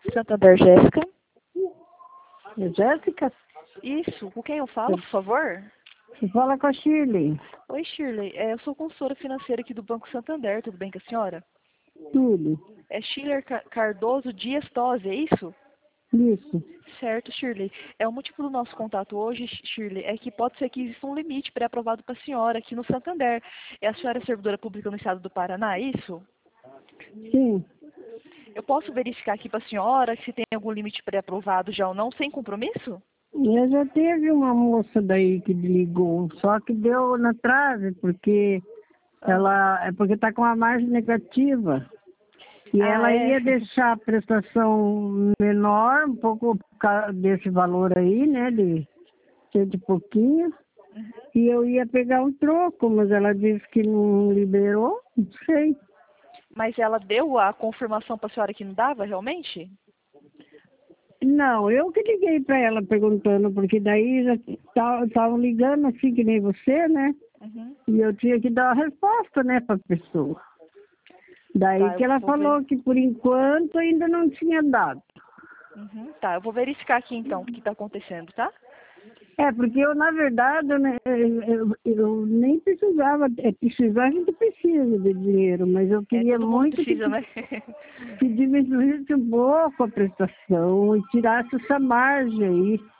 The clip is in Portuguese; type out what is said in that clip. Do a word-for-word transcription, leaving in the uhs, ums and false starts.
Santander, Jéssica. É Jéssica? Isso, com quem eu falo, por favor? Você fala com a Shirley. Oi, Shirley. É, eu sou consultora financeira aqui do Banco Santander, tudo bem com a senhora? Tudo. É Shirley Ca- Cardoso Dias Tosi, é isso? Isso. Certo, Shirley. É, o motivo do nosso contato hoje, Shirley, é que pode ser que exista um limite pré-aprovado para a senhora aqui no Santander. É a senhora é servidora pública no estado do Paraná, é isso? Sim. Eu posso verificar aqui para a senhora se tem algum limite pré-aprovado já ou não, sem compromisso? Eu já teve uma moça daí que ligou, só que deu na trave, porque Ah. ela é porque está com a margem negativa. E Ah, ela é? ia deixar a prestação menor, um pouco por causa desse valor aí, né? De cento e pouquinho. Uhum. E eu ia pegar um troco, mas ela disse que não liberou, não sei. Mas ela deu a confirmação para a senhora que não dava, realmente? Não, eu que liguei para ela perguntando, porque daí já estavam ligando assim que nem você, né? Uhum. E eu tinha que dar a resposta, né, para a pessoa. Daí Tá, que eu ela vou falou ver. que por enquanto ainda não tinha dado. Uhum. Tá, eu vou verificar aqui então o que está acontecendo, tá? É, porque eu, na verdade, eu, né, eu, eu- eu nem precisava, é, precisar a gente precisa de dinheiro, mas eu É, queria todo mundo muito que, precisa, né? que diminuísse um pouco a prestação e tirasse essa margem aí.